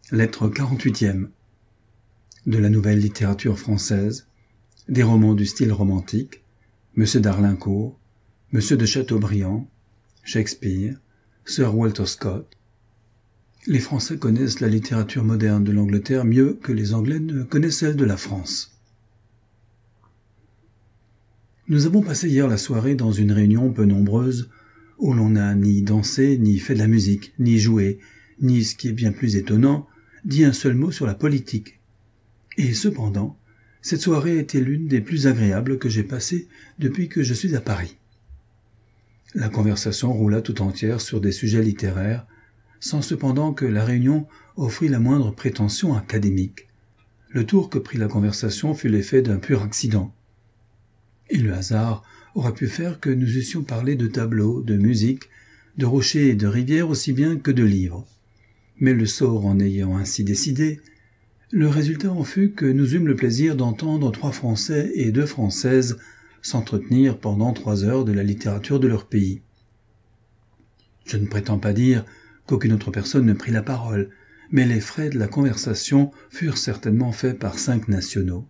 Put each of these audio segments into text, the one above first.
Lettre 48e. De la nouvelle littérature française, des romans du style romantique, M. d'Arlincourt, M. de Chateaubriand, Shakespeare, Sir Walter Scott. Les Français connaissent la littérature moderne de l'Angleterre mieux que les Anglais ne connaissent celle de la France. Nous avons passé hier la soirée dans une réunion peu nombreuse où l'on n'a ni dansé, ni fait de la musique, ni joué, ni, ce qui est bien plus étonnant, dit un seul mot sur la politique. Et cependant, cette soirée était l'une des plus agréables que j'ai passées depuis que je suis à Paris. La conversation roula tout entière sur des sujets littéraires, sans cependant que la réunion offrit la moindre prétention académique. Le tour que prit la conversation fut l'effet d'un pur accident. Et le hasard aurait pu faire que nous eussions parlé de tableaux, de musique, de rochers et de rivières aussi bien que de livres. Mais le sort en ayant ainsi décidé, le résultat en fut que nous eûmes le plaisir d'entendre 3 Français et 2 Françaises s'entretenir pendant 3 heures de la littérature de leur pays. Je ne prétends pas dire qu'aucune autre personne ne prit la parole, mais les frais de la conversation furent certainement faits par 5 nationaux.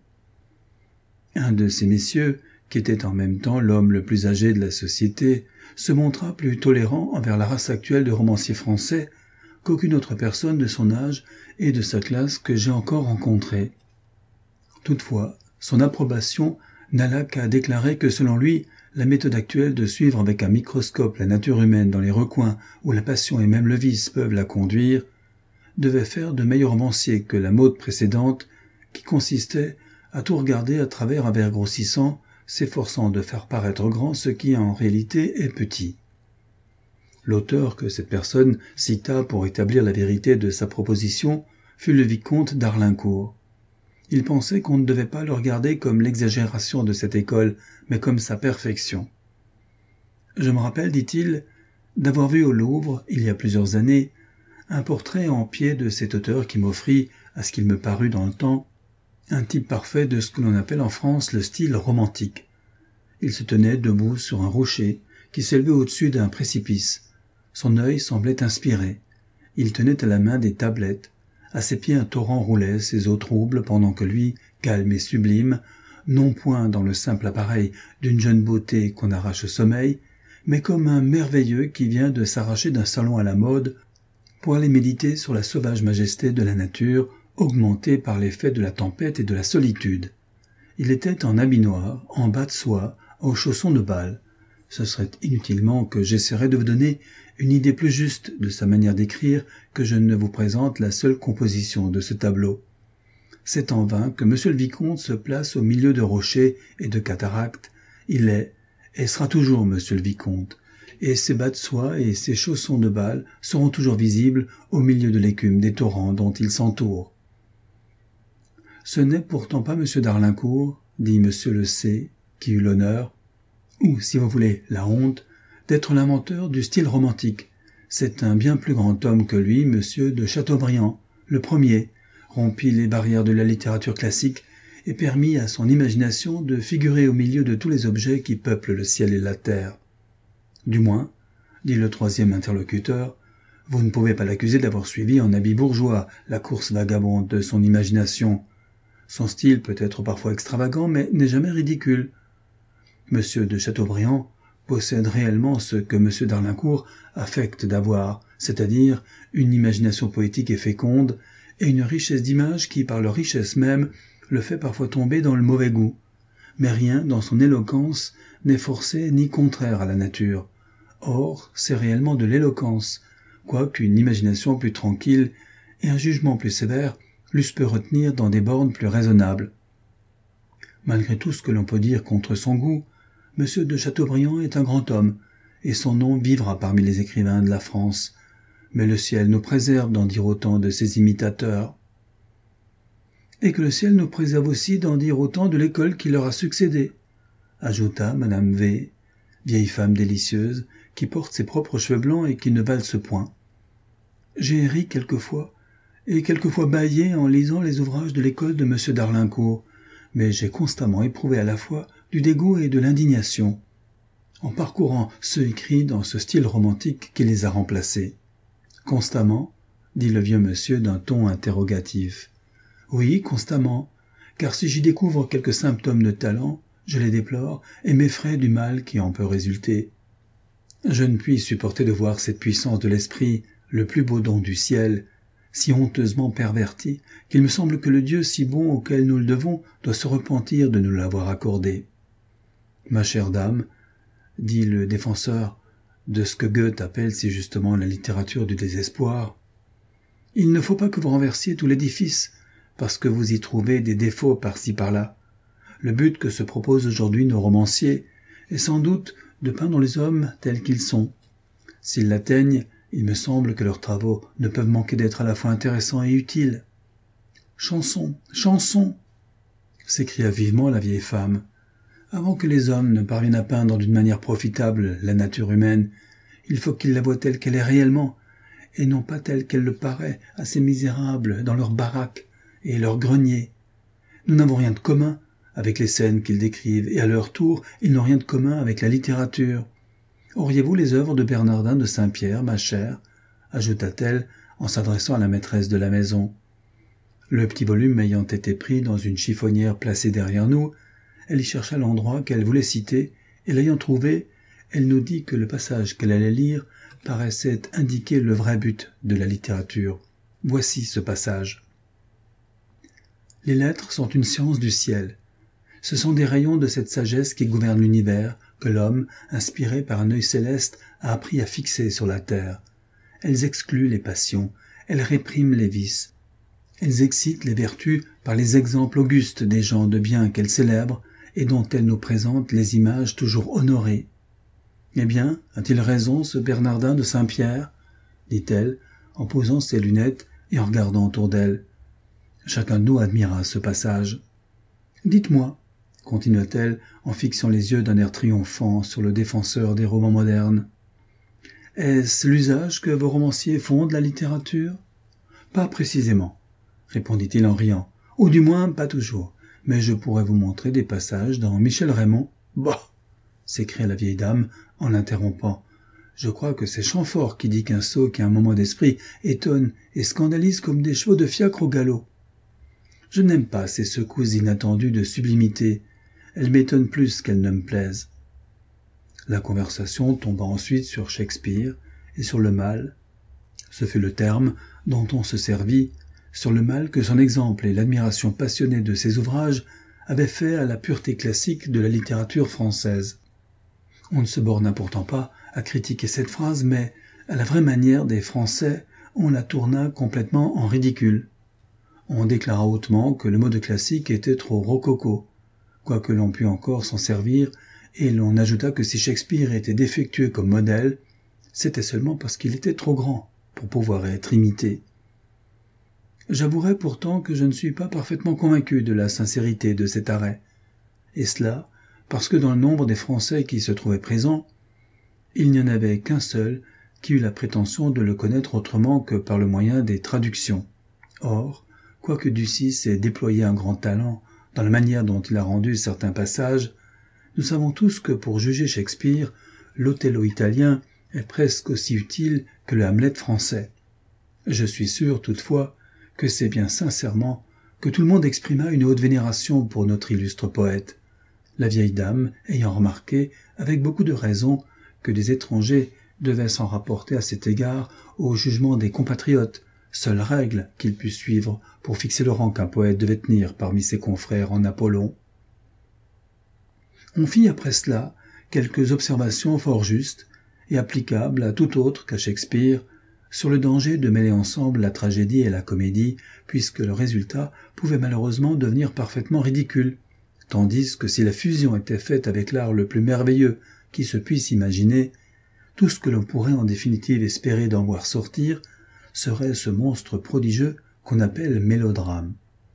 Un de ces messieurs, qui était en même temps l'homme le plus âgé de la société, se montra plus tolérant envers la race actuelle de romanciers français qu'aucune autre personne de son âge et de sa classe que j'ai encore rencontrée. Toutefois, son approbation n'alla qu'à déclarer que selon lui, la méthode actuelle de suivre avec un microscope la nature humaine dans les recoins où la passion et même le vice peuvent la conduire, devait faire de meilleurs romanciers que la mode précédente qui consistait à tout regarder à travers un verre grossissant, s'efforçant de faire paraître grand ce qui en réalité est petit. L'auteur que cette personne cita pour établir la vérité de sa proposition fut le vicomte d'Arlincourt. Il pensait qu'on ne devait pas le regarder comme l'exagération de cette école, mais comme sa perfection. Je me rappelle, dit-il, d'avoir vu au Louvre, il y a plusieurs années, un portrait en pied de cet auteur qui m'offrit, à ce qu'il me parut dans le temps, un type parfait de ce que l'on appelle en France le style romantique. Il se tenait debout sur un rocher qui s'élevait au-dessus d'un précipice. Son œil semblait inspiré. Il tenait à la main des tablettes. À ses pieds un torrent roulait, ses eaux troubles, pendant que lui, calme et sublime, non point dans le simple appareil d'une jeune beauté qu'on arrache au sommeil, mais comme un merveilleux qui vient de s'arracher d'un salon à la mode pour aller méditer sur la sauvage majesté de la nature, augmenté par l'effet de la tempête et de la solitude. Il était en habit noir, en bas de soie, aux chaussons de bal. Ce serait inutilement que j'essaierais de vous donner une idée plus juste de sa manière d'écrire que je ne vous présente la seule composition de ce tableau. C'est en vain que monsieur le vicomte se place au milieu de rochers et de cataractes. Il est, et sera toujours monsieur le vicomte, et ses bas de soie et ses chaussons de bal seront toujours visibles au milieu de l'écume des torrents dont il s'entoure. Ce n'est pourtant pas monsieur d'Arlincourt, dit monsieur le C, qui eut l'honneur, ou, si vous voulez, la honte, d'être l'inventeur du style romantique. C'est un bien plus grand homme que lui, monsieur de Chateaubriand, le premier, rompit les barrières de la littérature classique et permit à son imagination de figurer au milieu de tous les objets qui peuplent le ciel et la terre. Du moins, dit le 3e interlocuteur, vous ne pouvez pas l'accuser d'avoir suivi en habit bourgeois la course vagabonde de son imagination. Son style peut être parfois extravagant, mais n'est jamais ridicule. Monsieur de Chateaubriand possède réellement ce que monsieur d'Arlincourt affecte d'avoir, c'est-à-dire une imagination poétique et féconde, et une richesse d'images qui, par leur richesse même, le fait parfois tomber dans le mauvais goût. Mais rien dans son éloquence n'est forcé ni contraire à la nature. Or, c'est réellement de l'éloquence, quoiqu'une imagination plus tranquille et un jugement plus sévère l'eussent pu retenir dans des bornes plus raisonnables. Malgré tout ce que l'on peut dire contre son goût, M. de Chateaubriand est un grand homme, et son nom vivra parmi les écrivains de la France, mais le ciel nous préserve d'en dire autant de ses imitateurs. Et que le ciel nous préserve aussi d'en dire autant de l'école qui leur a succédé, ajouta madame V, vieille femme délicieuse, qui porte ses propres cheveux blancs et qui ne valse point. J'ai ri quelquefois, et quelquefois bâillé en lisant les ouvrages de l'école de M. d'Arlincourt, mais j'ai constamment éprouvé à la fois du dégoût et de l'indignation, en parcourant ceux écrits dans ce style romantique qui les a remplacés. Constamment, dit le vieux monsieur d'un ton interrogatif. Oui, constamment, car si j'y découvre quelques symptômes de talent, je les déplore et m'effraie du mal qui en peut résulter. Je ne puis supporter de voir cette puissance de l'esprit, le plus beau don du ciel, si honteusement pervertie qu'il me semble que le Dieu si bon auquel nous le devons doit se repentir de nous l'avoir accordé. Ma chère dame, dit le défenseur de ce que Goethe appelle si justement la littérature du désespoir, il ne faut pas que vous renversiez tout l'édifice parce que vous y trouvez des défauts par-ci par-là. Le but que se proposent aujourd'hui nos romanciers est sans doute de peindre les hommes tels qu'ils sont. S'ils l'atteignent, il me semble que leurs travaux ne peuvent manquer d'être à la fois intéressants et utiles. Chanson, chanson, s'écria vivement la vieille femme. Avant que les hommes ne parviennent à peindre d'une manière profitable la nature humaine, il faut qu'ils la voient telle qu'elle est réellement, et non pas telle qu'elle le paraît à ces misérables dans leurs baraques et leurs greniers. Nous n'avons rien de commun avec les scènes qu'ils décrivent, et à leur tour, ils n'ont rien de commun avec la littérature. Auriez-vous les œuvres de Bernardin de Saint-Pierre, ma chère, ajouta-t-elle en s'adressant à la maîtresse de la maison. Le petit volume ayant été pris dans une chiffonnière placée derrière nous, elle y chercha l'endroit qu'elle voulait citer, et l'ayant trouvé, elle nous dit que le passage qu'elle allait lire paraissait indiquer le vrai but de la littérature. Voici ce passage. Les lettres sont une science du ciel. Ce sont des rayons de cette sagesse qui gouverne l'univers, que l'homme, inspiré par un œil céleste, a appris à fixer sur la terre. Elles excluent les passions, elles répriment les vices. Elles excitent les vertus par les exemples augustes des gens de bien qu'elles célèbrent et dont elles nous présentent les images toujours honorées. Eh bien, a-t-il raison ce Bernardin de Saint-Pierre ? Dit-elle, en posant ses lunettes et en regardant autour d'elle. Chacun de nous admira ce passage. Dites-moi, continua-t-elle en fixant les yeux d'un air triomphant sur le défenseur des romans modernes. Est-ce l'usage que vos romanciers font de la littérature ? Pas précisément, répondit-il en riant, ou du moins pas toujours, mais je pourrais vous montrer des passages dans Michel Raymond. Bah ! S'écria la vieille dame en l'interrompant. Je crois que c'est Chamfort qui dit qu'un sot qui a un moment d'esprit étonne et scandalise comme des chevaux de fiacre au galop. Je n'aime pas ces secousses inattendues de sublimité. Elles m'étonnent plus qu'elles ne me plaisent. La conversation tomba ensuite sur Shakespeare et sur le mal. Ce fut le terme dont on se servit, sur le mal que son exemple et l'admiration passionnée de ses ouvrages avaient fait à la pureté classique de la littérature française. On ne se borna pourtant pas à critiquer cette phrase, mais, à la vraie manière des Français, on la tourna complètement en ridicule. On déclara hautement que le mot de classique était trop rococo, quoique l'on pût encore s'en servir, et l'on ajouta que si Shakespeare était défectueux comme modèle, c'était seulement parce qu'il était trop grand pour pouvoir être imité. J'avouerai pourtant que je ne suis pas parfaitement convaincu de la sincérité de cet arrêt, et cela parce que dans le nombre des Français qui se trouvaient présents, il n'y en avait qu'un seul qui eut la prétention de le connaître autrement que par le moyen des traductions. Or, quoique Ducis ait déployé un grand talent dans la manière dont il a rendu certains passages, nous savons tous que pour juger Shakespeare, l'Othello italien est presque aussi utile que le Hamlet français. Je suis sûr, toutefois, que c'est bien sincèrement que tout le monde exprima une haute vénération pour notre illustre poète, la vieille dame ayant remarqué, avec beaucoup de raison, que des étrangers devaient s'en rapporter à cet égard au jugement des compatriotes, seule règle qu'il put suivre pour fixer le rang qu'un poète devait tenir parmi ses confrères en Apollon. On fit après cela quelques observations fort justes et applicables à tout autre qu'à Shakespeare sur le danger de mêler ensemble la tragédie et la comédie, puisque le résultat pouvait malheureusement devenir parfaitement ridicule, tandis que si la fusion était faite avec l'art le plus merveilleux qui se puisse imaginer, tout ce que l'on pourrait en définitive espérer d'en voir sortir serait ce monstre prodigieux qu'on appelle mélodrame.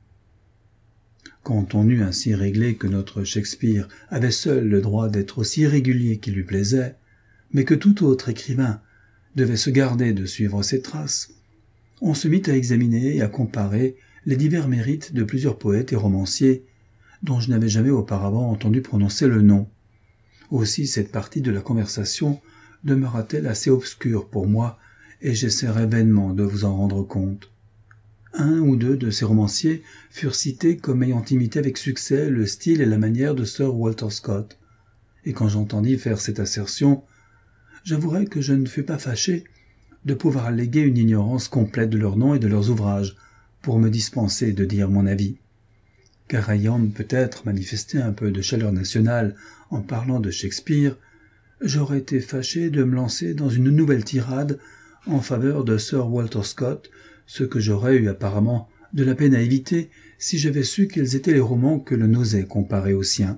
Quand on eut ainsi réglé que notre Shakespeare avait seul le droit d'être aussi irrégulier qu'il lui plaisait, mais que tout autre écrivain devait se garder de suivre ses traces, on se mit à examiner et à comparer les divers mérites de plusieurs poètes et romanciers dont je n'avais jamais auparavant entendu prononcer le nom. Aussi cette partie de la conversation demeura-t-elle assez obscure pour moi, et j'essaierai vainement de vous en rendre compte. Un ou deux de ces romanciers furent cités comme ayant imité avec succès le style et la manière de Sir Walter Scott, et quand j'entendis faire cette assertion, j'avouerai que je ne fus pas fâché de pouvoir alléguer une ignorance complète de leurs noms et de leurs ouvrages, pour me dispenser de dire mon avis. Car ayant peut-être manifesté un peu de chaleur nationale en parlant de Shakespeare, j'aurais été fâché de me lancer dans une nouvelle tirade en faveur de Sir Walter Scott, ce que j'aurais eu apparemment de la peine à éviter si j'avais su quels étaient les romans que l'on osait comparer aux siens.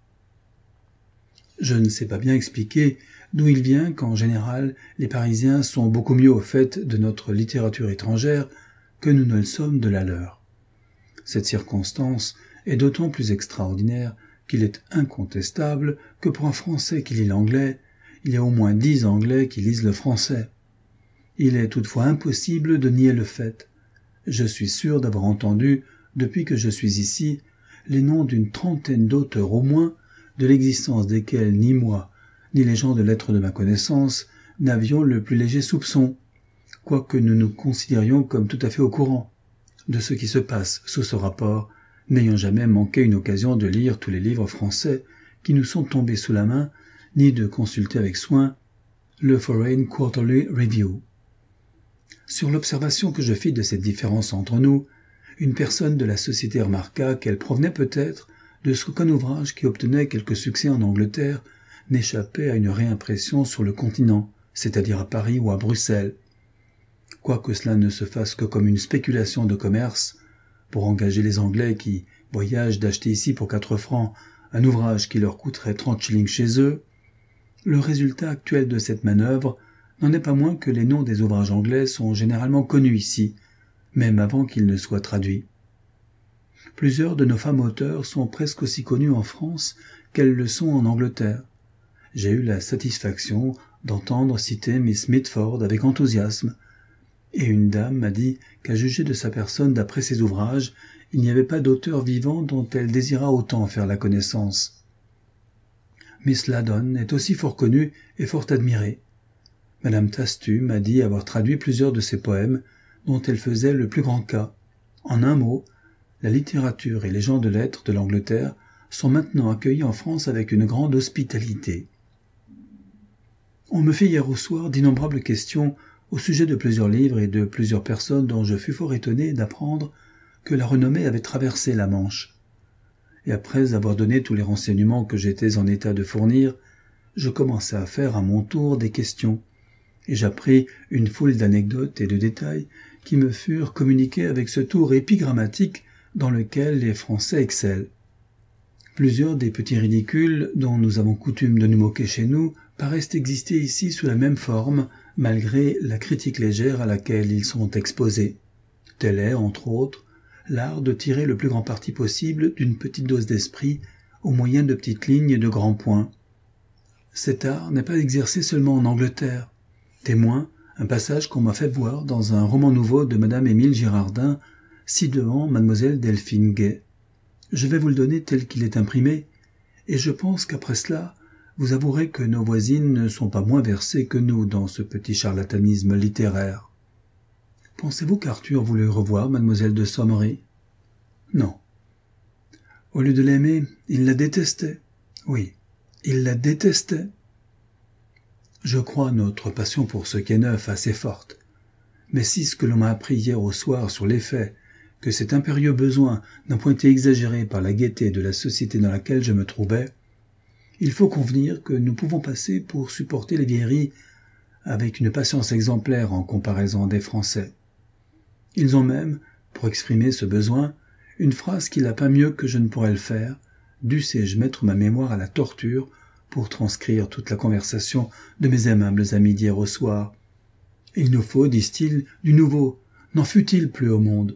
Je ne sais pas bien expliquer d'où il vient qu'en général les Parisiens sont beaucoup mieux au fait de notre littérature étrangère que nous ne le sommes de la leur. Cette circonstance est d'autant plus extraordinaire qu'il est incontestable que pour un Français qui lit l'anglais, il y a au moins 10 Anglais qui lisent le français. Il est toutefois impossible de nier le fait. Je suis sûr d'avoir entendu, depuis que je suis ici, les noms d'une trentaine d'auteurs au moins, de l'existence desquels ni moi, ni les gens de lettres de ma connaissance n'avions le plus léger soupçon, quoique nous nous considérions comme tout à fait au courant de ce qui se passe sous ce rapport, n'ayant jamais manqué une occasion de lire tous les livres français qui nous sont tombés sous la main, ni de consulter avec soin le Foreign Quarterly Review. Sur l'observation que je fis de cette différence entre nous, une personne de la société remarqua qu'elle provenait peut-être de ce qu'un ouvrage qui obtenait quelque succès en Angleterre n'échappait à une réimpression sur le continent, c'est-à-dire à Paris ou à Bruxelles. Quoique cela ne se fasse que comme une spéculation de commerce, pour engager les Anglais qui voyagent d'acheter ici pour 4 francs un ouvrage qui leur coûterait 30 shillings chez eux, le résultat actuel de cette manœuvre n'en est pas moins que les noms des ouvrages anglais sont généralement connus ici, même avant qu'ils ne soient traduits. Plusieurs de nos femmes auteurs sont presque aussi connues en France qu'elles le sont en Angleterre. J'ai eu la satisfaction d'entendre citer Miss Mitford avec enthousiasme, et une dame m'a dit qu'à juger de sa personne d'après ses ouvrages, il n'y avait pas d'auteur vivant dont elle désirât autant faire la connaissance. Miss Laddon est aussi fort connue et fort admirée. Madame Tastu m'a dit avoir traduit plusieurs de ses poèmes dont elle faisait le plus grand cas. En un mot, la littérature et les gens de lettres de l'Angleterre sont maintenant accueillis en France avec une grande hospitalité. On me fit hier au soir d'innombrables questions au sujet de plusieurs livres et de plusieurs personnes dont je fus fort étonné d'apprendre que la renommée avait traversé la Manche. Et après avoir donné tous les renseignements que j'étais en état de fournir, je commençai à faire à mon tour des questions, et j'appris une foule d'anecdotes et de détails qui me furent communiqués avec ce tour épigrammatique dans lequel les Français excellent. Plusieurs des petits ridicules dont nous avons coutume de nous moquer chez nous paraissent exister ici sous la même forme, malgré la critique légère à laquelle ils sont exposés. Tel est, entre autres, l'art de tirer le plus grand parti possible d'une petite dose d'esprit au moyen de petites lignes et de grands points. Cet art n'est pas exercé seulement en Angleterre. Témoin, un passage qu'on m'a fait voir dans un roman nouveau de Madame Émile Girardin, ci-devant Mademoiselle Delphine Gay. Je vais vous le donner tel qu'il est imprimé, et je pense qu'après cela, vous avouerez que nos voisines ne sont pas moins versées que nous dans ce petit charlatanisme littéraire. Pensez-vous qu'Arthur voulût revoir Mademoiselle de Sommery? Non. Au lieu de l'aimer, il la détestait. Oui, il la détestait. Je crois notre passion pour ce qui est neuf assez forte. Mais si ce que l'on m'a appris hier au soir sur les faits, que cet impérieux besoin n'a point été exagéré par la gaieté de la société dans laquelle je me trouvais, il faut convenir que nous pouvons passer pour supporter les vieilleries avec une patience exemplaire en comparaison des Français. Ils ont même, pour exprimer ce besoin, une phrase qui l'a pas mieux que je ne pourrais le faire, dussé-je mettre ma mémoire à la torture pour transcrire toute la conversation de mes aimables amis d'hier au soir. Il nous faut, disent-ils, du nouveau, n'en fut-il plus au monde.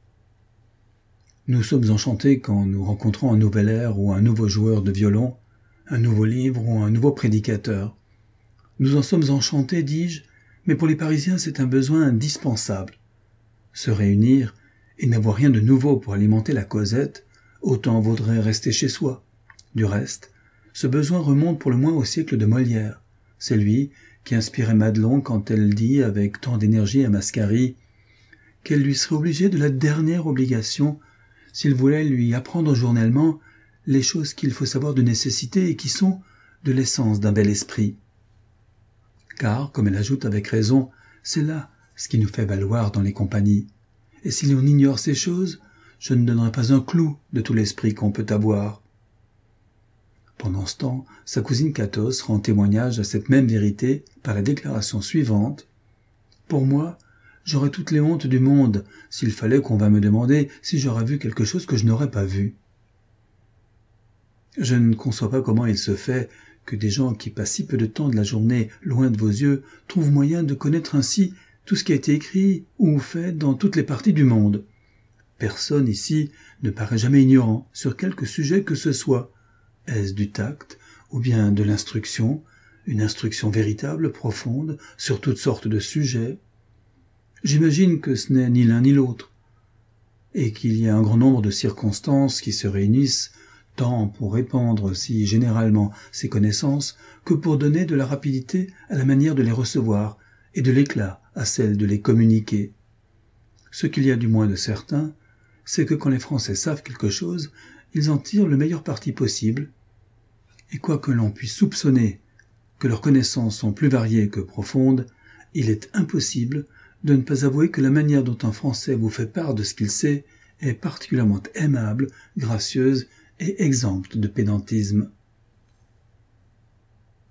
Nous sommes enchantés quand nous rencontrons un nouvel air ou un nouveau joueur de violon, un nouveau livre ou un nouveau prédicateur. Nous en sommes enchantés, dis-je, mais pour les Parisiens c'est un besoin indispensable. Se réunir et n'avoir rien de nouveau pour alimenter la causette, autant vaudrait rester chez soi. Du reste, ce besoin remonte pour le moins au siècle de Molière. C'est lui qui inspirait Madelon quand elle dit avec tant d'énergie à Mascari qu'elle lui serait obligée de la dernière obligation s'il voulait lui apprendre journellement les choses qu'il faut savoir de nécessité et qui sont de l'essence d'un bel esprit. Car, comme elle ajoute avec raison, c'est là ce qui nous fait valoir dans les compagnies. Et si l'on ignore ces choses, je ne donnerai pas un clou de tout l'esprit qu'on peut avoir. Pendant ce temps, sa cousine Catos rend témoignage à cette même vérité par la déclaration suivante. « Pour moi, j'aurais toutes les hontes du monde s'il fallait qu'on vînt me demander si j'aurais vu quelque chose que je n'aurais pas vu. » Je ne conçois pas comment il se fait que des gens qui passent si peu de temps de la journée loin de vos yeux trouvent moyen de connaître ainsi tout ce qui a été écrit ou fait dans toutes les parties du monde. Personne ici ne paraît jamais ignorant sur quelque sujet que ce soit. Est-ce du tact ou bien de l'instruction, une instruction véritable, profonde, sur toutes sortes de sujets? J'imagine que ce n'est ni l'un ni l'autre, et qu'il y a un grand nombre de circonstances qui se réunissent tant pour répandre si généralement ces connaissances que pour donner de la rapidité à la manière de les recevoir et de l'éclat à celle de les communiquer. Ce qu'il y a du moins de certain, c'est que quand les Français savent quelque chose, ils en tirent le meilleur parti possible, et quoique l'on puisse soupçonner que leurs connaissances sont plus variées que profondes, il est impossible de ne pas avouer que la manière dont un Français vous fait part de ce qu'il sait est particulièrement aimable, gracieuse et exempte de pédantisme.